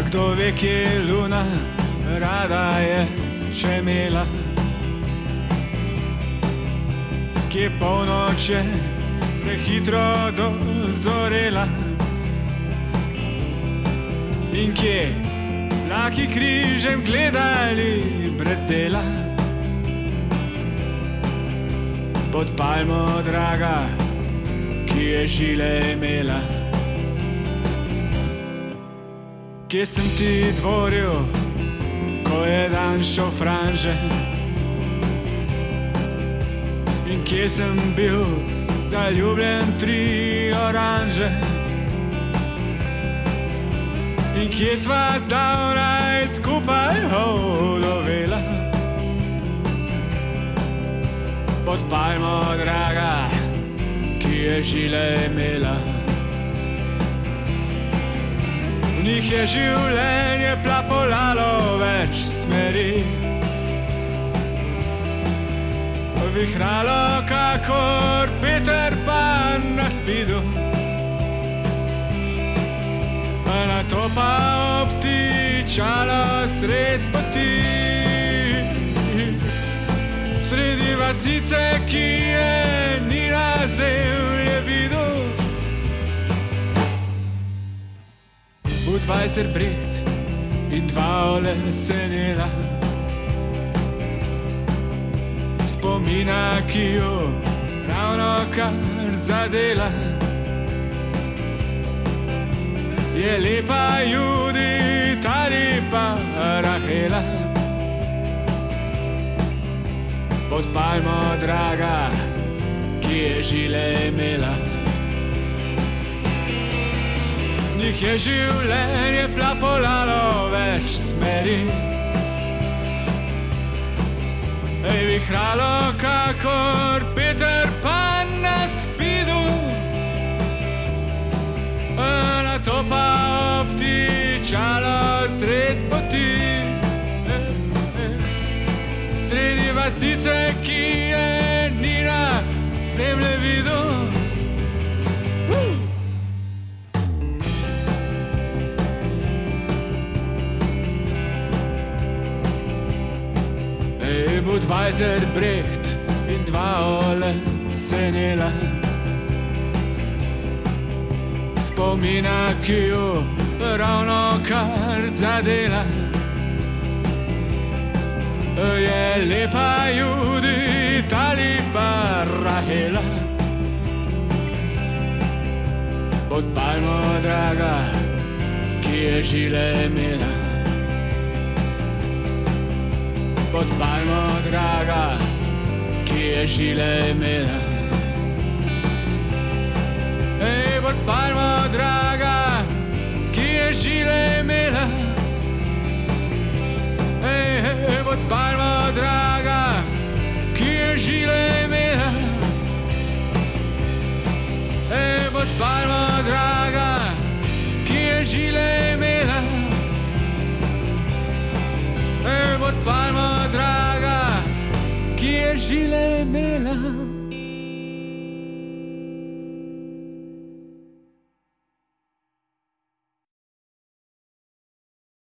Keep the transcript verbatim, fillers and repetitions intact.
kdo ve, kje luna rada je čemela, kje polnoč je prehitro dozorela in kje vlaki križem gledali brez dela. Pod palmo draga, ki je žile imela. Kje sem ti dvoril, ko je dan šel franže? In kje sem bil zaljubljen tri oranže? In kje sva zdavnaj skupaj hodovela? Pod palmo draga, ki je žile imela. V njih je življenje plapolalo več smeri, vihralo kakor Peter Pan na spidu, na to pa obtičalo sred poti, sredi vasice, ki je ni na zemlje videl. Budweiser Brecht in dva olesenela, spomina, ki jo ravno kar zadela. Je lepa Judit ali pa Rahela, pod palmo draga, ki je žile imela. V njih je življenje plapolalo več smeri, ej, vihralo kakor Peter Pan na spidu, na to pa obtičalo sred poti, sredi vasice, ki je ni na zemlje videl. Ej, Budweiser Brecht in dva olesenela, spomina, ki jo ravno kar zadela. Je lepa Judit ali pa Rahela, pod palmo draga, ki je žile imela. Pod palmo draga, ki je žile imela. Ej, pod palmo draga, ki je žile imela. Ej, ej, pod palmo draga, ki je žile imela. Ej, pod palmo draga, ki je žile imela. Ej, pod palmo draga, ki je žile imela.